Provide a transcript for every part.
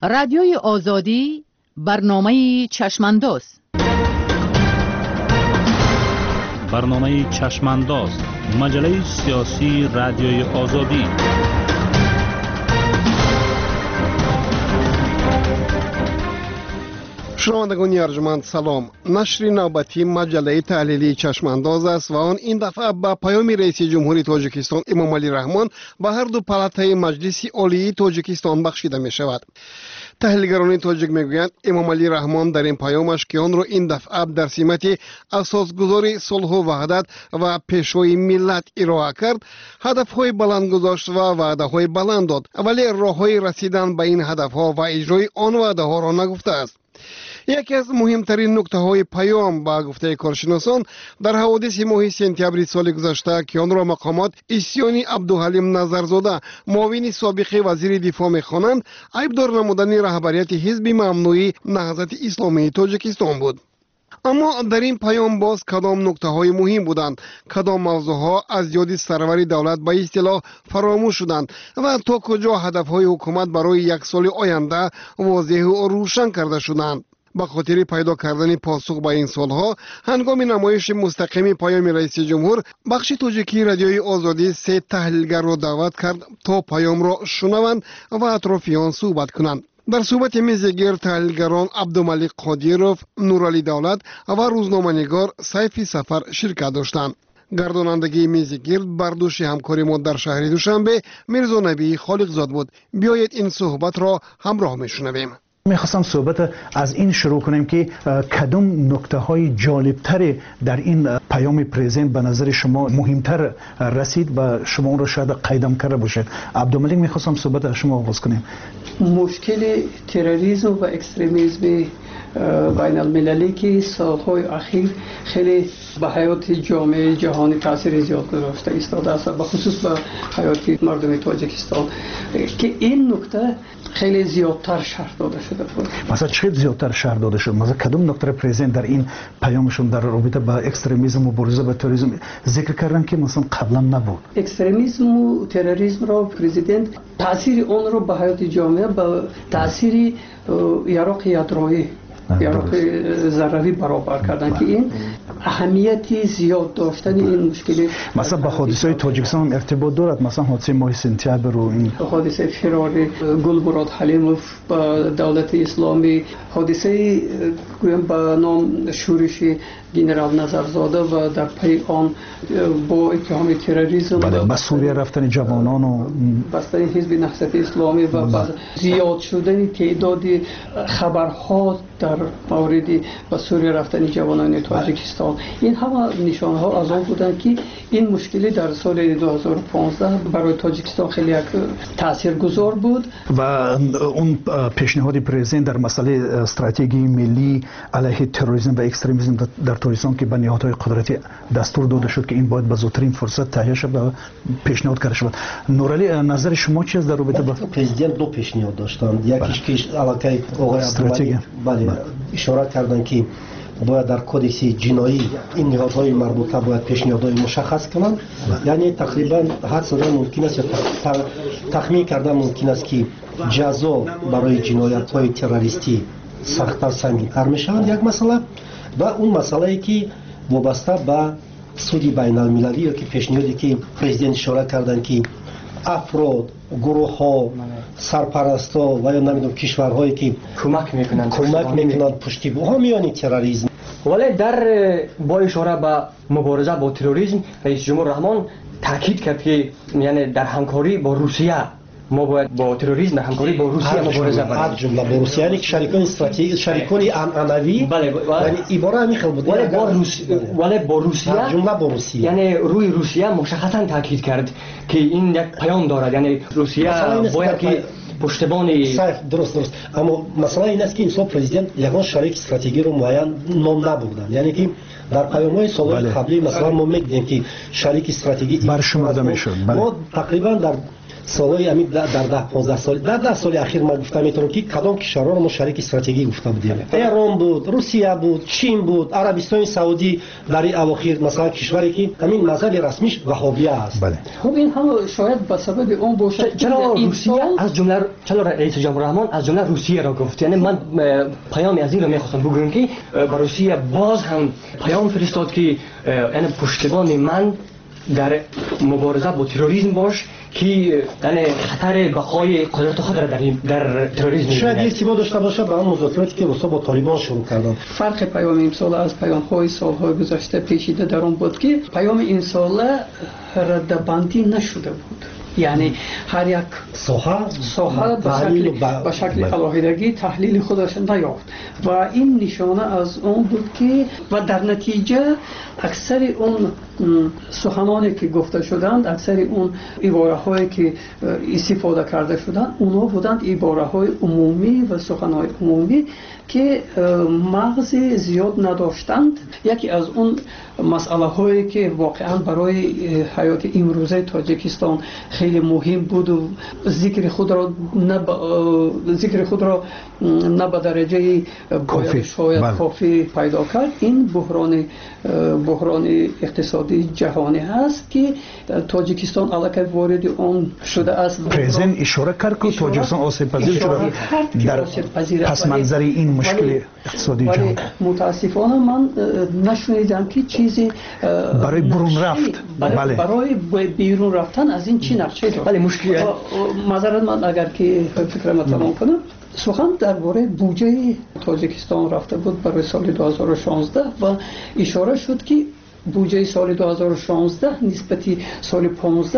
رادیوی آزادی برنامه چشمانداز. برنامه چشمانداز، مجله سیاسی رادیوی آزادی. شنوندگان ارجمند سلام. نشر نوبتی مجله تحلیلی چشمانداز است و آن این دفعه با پیام رئیس جمهوری تاجیکستان امامعلی رحمان به هر دو پالاتای مجلس عالی تاجیکستان بخشیده می شود. تحلیلگران تاجیک میگویند امامعلی رحمان در این پیامش که آن را این دفعه در سمت اساسگذاری صلح و وحدت و پیشروی ملت ارائه کرد، هدفهای بلند گذاشت و وعده‌های بلند داد، ولی راههای رسیدن به این هدفها و اجرای آن وعده‌ها را نگفته است. یکی از مهمترین نکته‌های پیام با گفته کارشناسان در حوادث ماه سپتامبر سال گذشته که آن را مقامات اسیانی عبدالحلیم نظرزاده معاون سابق وزیر دفاع می‌خوانند، عیبدار نمودن رهبریت حزب ممنوعی نهضت اسلامی تاجیکستان بود. اما در این پیام باز کدام نکته‌های مهم بودند، کدام موضوعها از یاد سرور دولت به اصطلاح فراموش شدند و تا کجا هدف‌های حکومت برای یک سال آینده واضح و روشن کرده شدند. با خاطر پیدا کردن پاسخ به این سوالها، هنگام نمایش مستقیم پیام رئیس جمهور، بخش تاجیکی رادیوی آزادی سه تحلیلگر را دعوت کرد تا پیام را شنوند و اطراف آن صحبت کنند. در صحبت میزگیر تحلیلگران عبدالملک قادیروف، نورعلی دولت و روزنامه‌نگار سیفی سفر شرکت داشتند. گردانندگی میزگیر برداشت همکاری ما در شهر دوشنبه میرزا نبی خالقزاد بود. بیایید این صحبت را همراه میشنویم. میخواستم صحبت از این شروع کنیم که کدام نکته های جالبتر در این پیام پرزیدنت به نظر شما مهمتر رسید و شما اون را شاید قیدم کرده باشید. عبدالملک میخواستم صحبت از شما آغاز کنیم. مشکل تروریسم و اکستریمیسم بین المللی که سالهای اخیر خیلی به حیات جامعه جهانی تاثیر زیاد گذاشته ایستاده است، به خصوص به حیات مردم تاجیکستان که این نکته خیلی زیادتر شرح داده شده بود. مثلا چقدر زیادتر شرح داده شد؟ مثلا کدام نکته پرزیدنت در این پیامشون در رابطه با اکستریمیسم و مبارزه با تروریسم ذکر کردن که مثلا قبلا نبود؟ اکستریمیسم و تروریسم را پرزیدنت تاثیر اون رو به حیات جامعه با تاثیر یراق یادرویی یا ضروری برابر کردن که این اهمیتی زیاد داشتن این مشکل مثلا با حادثه تاجیکستان هم ارتباط دارد. مثلا حادثه ماه سپتامبر و این حادثه فرار گلبراد حلیموف با دولت اسلامی، حادثه با نام شورش جنرال نظرزاده و در پی آن با اتهام تروریسم به سوریه رفتن جوانان و بستن حزب نهضت اسلامی و زیاد شدن تعداد خبرها در مورد به سوریه رفتن جوانان تاجیکستان، این همه نشانه ها از آن بودند که این مشکلی در سال 2015 برای تاجیکستان خیلی تاثیرگذار بود. و اون پیشنهاد پرزیدنت در مسئله استراتژی ملی علیه تروریسم و اکستریمیسم در تاجیکستان که به نهادهای قدرتی دستور داده شد که این باید به زودترین فرصت تهیه شود و پیشنهاد کرده شود. نورعلی، نظر شما چی است در رابطه با پرزیدنت؟ دو پیشنهاد داشتند. یکیش که علاقه آقای عبدالملک اشاره کردند که باید در کدکس جنایی این نهادهای مربوطه باید پیشنهادهای مشخص کنند. یعنی تقریبا حد زدن ممکن است یا تخمین کردن ممکن است که جزا برای جنایت‌های تروریستی سخت‌تر سنگین‌تر می‌شود. یک مسئله و اون مسئله‌ای که وابسته به سود بین المللی یا که پیشنهادی که پرزیدنت اشاره کردن که افراد، گروه‌ها، سرپرستا و یا نمیدونم کشورهایی که کمک میکنند پشتیبان حامیان تروریسم. ولی در با اشاره به مبارزه با تروریسم رئیس جمهور رحمان تاکید کرد که یعنی در همکاری با روسیه ما باید با تروریسم در همکاری با روسیه مبارزه کنیم. از جمله با روسیه، یعنی شریکان استراتژیک، شریکان عنعنوی، یعنی عباره همین خیلی بود. ولی با روسیه جمله با روسیه، یعنی روی روسیه مشخصا تاکید کرد که این یک پیام دارد، یعنی روسیه باید که پشتیبان درست. اما مسئله این است که این پرزیدنت یگان شریک استراتژیکی رو معین نام نبردن. یعنی که در پیام‌های سال‌های قبلی مثلا ما می‌گفتیم که شریک استراتژیکی برشمرده میشد. ما تقریبا در سالهای امید در 10-15 سال در 10 سال اخیر ما گفتم میتونم که کدام کشورها رو ما شریک استراتژیکی گفته بودیم. ایران بود، روسیه بود، چین بود، عربستان سعودی در این اواخر مثلا کشوری که همین مذهب رسمیش وهابیه است. بله. خب این هم شاید به سبب اون باشه. چرا روسیه از جمله چرا رئیس جمهور رحمان از جمله روسیه را گفت؟ یعنی من پیامی از این رو میخواستم بگم که با روسیه باز هم پیام فرستاد که یعنی پشتیبان من در مبارزه با تروریسم باش که یعنی خطر بقای قدرت خود را در تروریسم شاید ارتباط داشته باشه با اون مذاکراتی که با طالبان شروع کردن. فرق پیام امسال از پیام‌های سال‌های گذشته پیچیده در اون بود که پیام این سال ردبندی نشده بود. یعنی هر یک ساحه به شکل علاهیدگی تحلیل خودش نیافت و این نشانه از اون بود که و در نتیجه اکثر اون سخنانی که گفته شدند، اکثر اون عباره‌هایی که استفاده کرده شدند، اونها بودند عباره‌های عمومی و سخن‌های عمومی که مغز زیاد نداشتند. یکی از اون مسئله هایی که واقعا برای حیات امروزه تاجیکستان خیلی مهم بود و ذکر خود را نه به درجه شاید کافی پیدا کرد، این بحران اقتصادی جهانی هست که تاجیکستان علاقه وارد اون شده است. پرزیدنت اشاره کرد که تاجیکستان آسیب پذیر شده در پس منظر این مشکل اقتصادی جهان. متاسفانه من نشنیدم که چیزی برای برون رفت. بله. برای بیرون رفتن از این چی نقشه داشت. بله مشکل معذرت من اگر که فکرم تمام کنم، سخن درباره بودجه تاجیکستان رفته بود برای سال 2016 و اشاره شد که بودجه سال 2016 نسبتی سال 15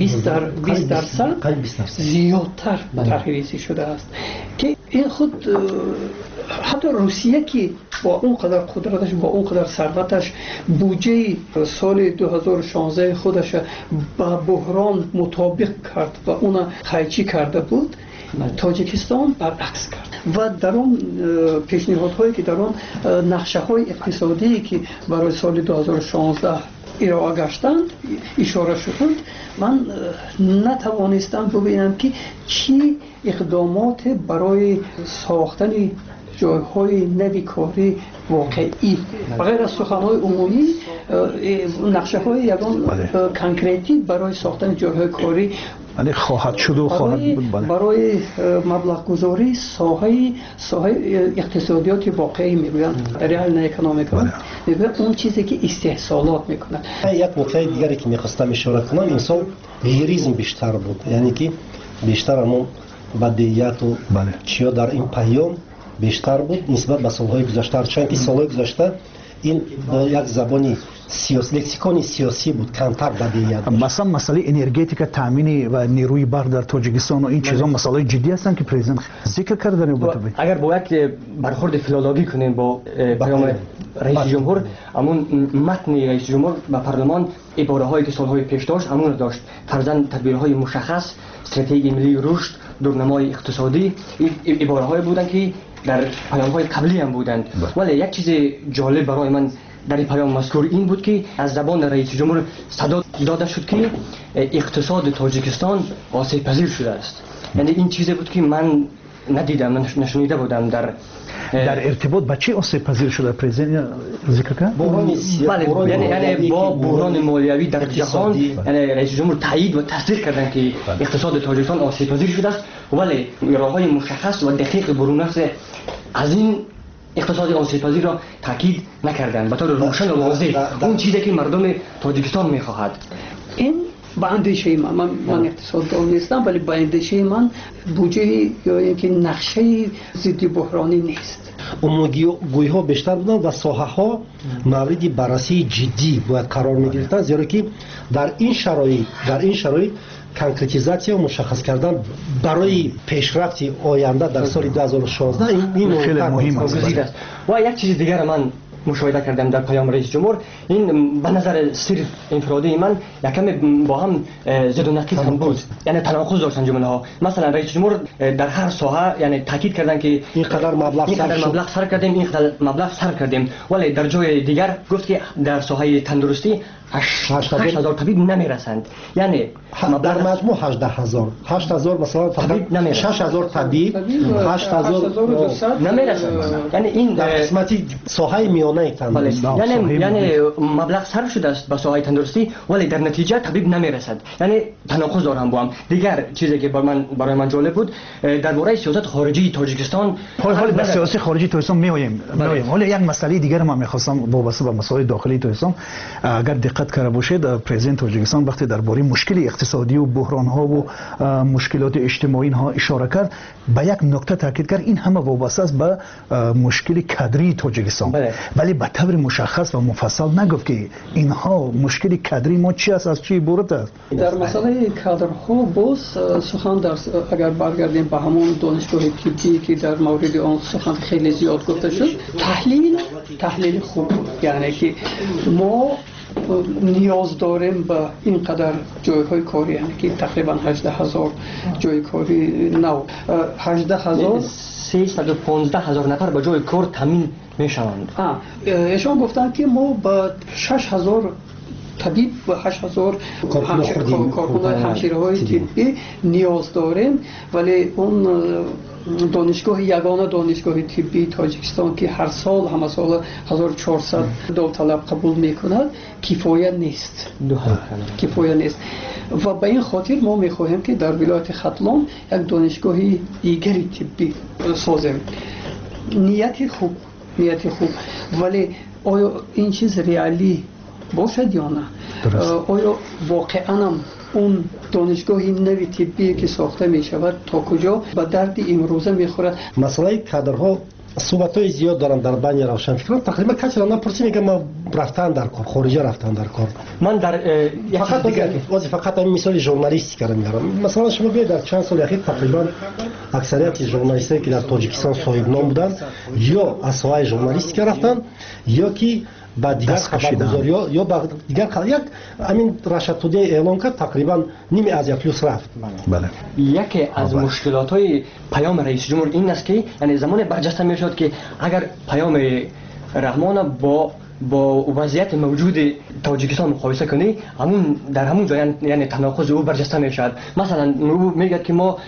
20% زیادتر تحریزی شده است که این خود حتی روسیه که با اون قدر قدرتش، با اون قدر ثروتش بودجه سال 2016 خودش با بحران مطابق کرد و اون قیچی کرده بود، تاجیکستان برعکس کرد و در اون پیشنهادهایی که در اون نقشه های اقتصادی که برای سال 2016 ارائه گشتند اشاره شدند، من نتوانستم ببینم که چی اقدامات برای ساختن جایهای نوی کاری واقعی بغیر از سخنهای عمومی نقشه های یکان کنکریتی برای ساختن جایهای کاری یعنی خواهد شد و خواهد بود. برای مبلغ گذاری ساحه اقتصادیات واقعی میگویند، ریال اکونومیک میگویند اون چیزی که استحصالات میکنه. یک نکته دیگری که میخواستم اشاره کنم، این سال لیریزم بیشتر بود، یعنی که بیشتر همون بدیهیات و چیا در این پیام بیشتر بود نسبت به سالهای گذشته، چون که سالهای گذشته این با یک زبانی سیاسی، لکسیکون سیاسی بود، کمتر بدیهیات. مثلا مسئله انرژتیک، تامین و نیروی برق در تاجیکستان و این چیزا مسائل جدی هستن که پرزیدنت ذکر کردن. اگر با یک برخورد فیلولوژی کنیم با پیام رئیس جمهور، همون متن رئیس جمهور به پارلمان عباره هایی که سالهای پیش داشت همون داشت، فرضاً تدبیرهای مشخص، استراتژی ملی رشد، دورنمای اقتصادی، عباره هایی بودند که در پیام های قبلی هم بودند. ولی یک چیز جالب برای من در پیام مذکور این بود که از زبان رئیس جمهور صدا داده شد که اقتصاد تاجیکستان آسیب پذیر شده است. یعنی این چیزی بود که من ندیدم، نشنیده بودم در ارتباط با چه آسیب پذیر شده پرزیدنت ذکر کرد؟ بله، یعنی با بحران مالیوی در جهان، یعنی رئیس جمهور تایید و تصدیق کردند که اقتصاد تاجیکستان آسیب پذیر شده است، ولی راه‌های مشخص و دقیق برون از این اقتصاد آسیب پذیر را تاکید نکردند به طور روشن و واضح، اون چیزی که مردم تاجیکستان می‌خواهد. این با اندیشه من اقتصاددان نیستم، ولی با اندیشه من بودجه یا اینکه نقشه ضد بحرانی نیست. عمومی‌گویی ها بیشتر بودند و ساحه ها مورد بررسی جدی باید قرار می‌گرفتند، زیرا که در این شرایط کنکرتیزاسیون مشخص کردن برای پیشرفت آینده در سال 2016 این خیلی مهم است. و یک چیز دیگر من مشاهده کردم در پیام رئیس جمهور، این به نظر صرف انفرادی من یکم با هم زد و نقیض هم بود، یعنی تناقض داشتن جمله ها. مثلا رئیس جمهور در هر ساحه یعنی تاکید کردن که اینقدر مبلغ صرف کردیم، ولی در جای دیگر گفت که در ساحه تندرستی 8000 طبیب نمیرسند. یعنی در مجموع 8000 مثلا فقط 6000 طبیب 8200 نمیرسند. یعنی این در قسمتی ساحه میانه تندرستی، یعنی مبلغ صرف شده است به ساحه تندرستی ولی در نتیجه طبیب نمیرسد. یعنی تناقض دارم با هم. دیگر چیزی که برای من جالب بود درباره سیاست خارجی تاجیکستان. حالا به سیاست خارجی تاجیکستان میایم. حالا یک مسئله دیگر ما میخواستم وابسته به مسائل داخلی تاجیکستان، اگر دقت کرده باشید پرزیدنت تاجیکستان وقتی درباره مشکل اقتصادی و بحران ها و مشکلات اجتماعی ها اشاره کرد به یک نکته تاکید کرد، این همه وابسته است به مشکل کادری تاجیکستان، ولی به طور مشخص و مفصل نگفت که اینها مشکل کادری ما چی است، از چی عبارت است. در مسئله کادرها باز سخن در اگر برگردیم به همون دانشگاه طبی که در مورد آن سخن خیلی زیاد گفته شد، تحلیل خوب بود. یعنی که ما نیاز داریم به اینقدر جایهای کاری، یعنی که تقریبا 18000 جای کاری نو 315,000 نفر به جای کار تامین میشوند. ایشان گفتن که ما با 6000 طبیب و 8000 کارکنان همشیره‌های طبی نیاز داریم، ولی اون یگانه دانشگاه طبی تاجیکستان که هر سال همه سال 1400 داوطلب قبول میکند کفایت نیست. و به این خاطر ما میخواهیم که در ولایت ختلان یک دانشگاه دیگری طبی سازیم. نیت خوب، ولی آیا این چیز ریالی باشد یا نه؟ آیا واقعا اون دانشگاه نوی طبی که ساخته می شود تا کجا به درد امروزه می خورد؟ مسئله کادرها صحبت‌های زیاد دارم در بین روشنفکران. تقریبا کسی را نپرسی میگه ما رفتن در کار، خارجی رفتن در کار. من در فقط این مثال ژورنالیستی کردم میارم. مثلا شما بیاید در چند سال اخیر تقریبا اکثریت ژورنالیستایی که در تاجیکستان صاحب نام بودند یا از ساحه ژورنالیستی رفتن یا که با دیگر خبرگزاری یا با دیگر یک همین رشدتودی اعلام کرد تقریبا نیمی از پلوس رفت. بله. یکی از مشکلات‌های پیام رئیس جمهور این است که یعنی زمان برجسته میشد که اگر پیام رحمان با وضعیت موجود تاجیکستان مقایسه کنی در همون جای یعنی تناقض او برجسته میشد. مثلا او میگه که ما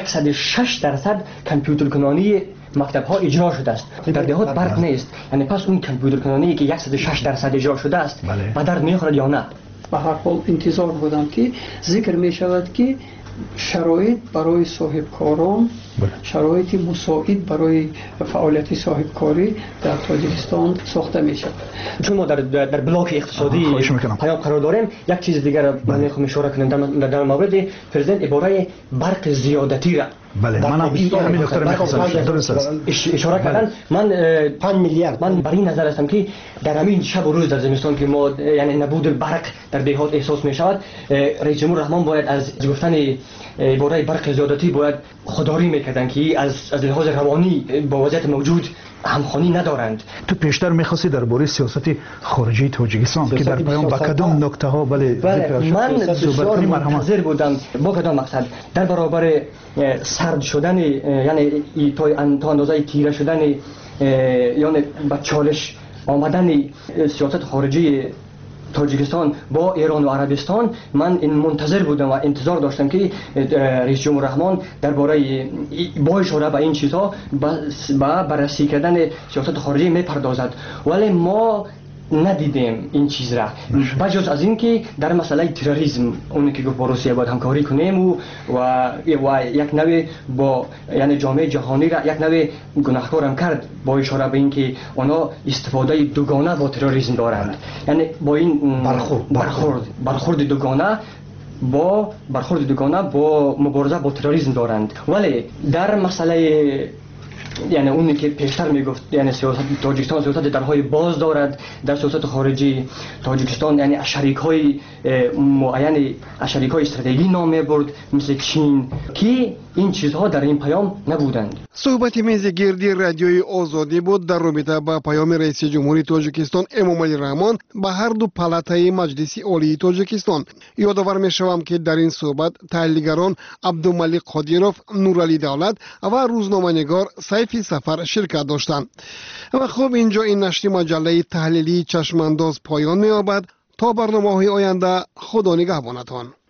106% کامپیوتر کنانی مکتب ها اجرا شده است. در دهات برق نیست. یعنی پس اون کامپیوتر کنانی که 106% اجرا شده است به درد میخورد یا نه؟ به هر حال انتظار بودم که ذکر می شود که شرایط برای صاحبکاران، شرایط مساعد برای فعالیت صاحبکاری در تاجیکستان ساخته می شود. چون ما در بلاک اقتصادی پیام قرار داریم، یک چیز دیگر من میخوام اشاره کنم در مورد پرزیدنت عباره برق زیادتی را. بله من همین دکتر میخواستم درست است اشاره کردن. من 5 میلیارد من بر این نظر هستم که در همین شب و روز در زمستان که ما یعنی نبود برق در دهات احساس می شود، رئیس جمهور رحمان باید از گفتن عباره برق زیادتی باید خودداری میکردن که از لحاظ روانی با وضعیت موجود همخوانی ندارند. تو پیشتر می‌خواستی درباره سیاست خارجی تاجیکستان که در پیام با کدام نکته ها من بسیار منتظر بودم با کدام مقصد در برابر سرد شدن یعنی تا اندازه تیره شدن یعنی با چالش آمدن سیاست خارجی تاجیکستان با ایران و عربستان. من این منتظر بودم و انتظار داشتم که رئیس جمهور رحمان درباره با اشاره به این چیزها با بررسی کردن سیاست خارجی میپردازد، ولی ما ندیدیم این چیز را بجز از این که در مسئله تروریسم اونی که گفت با روسیه باید همکاری کنیم و یک نوع با یعنی جامعه جهانی را یک نوع گناهکارم کرد با اشاره به این که اونا استفاده دوگانه با تروریسم دارند. یعنی با این برخورد دوگانه با مبارزه با تروریسم دارند. ولی در مسئله یعنی اونی که پیشتر میگفت یعنی سیاست تاجیکستان سیاست درهای باز دارد در سیاست خارجی تاجیکستان، یعنی شریک‌های معین شریک‌های استراتژیکی نام میبرد مثل چین که این چیزها در این پیام نبودند. صحبت میز گردی رادیوی آزادی بود در رابطه با پیام رئیس جمهوری تاجیکستان امامعلی رحمان به هر دو پالاتای مجلس عالی تاجیکستان. یادآور میشوم که در این صحبت تحلیلگران عبدالملک قادیروف، نورعلی دولت و روزنامه‌نگار سیفی سفر شرکت داشتند. و خب اینجا این نشر مجله تحلیلی چشمانداز پایان می‌یابد. تا برنامه‌های آینده خدا نگهبانتان.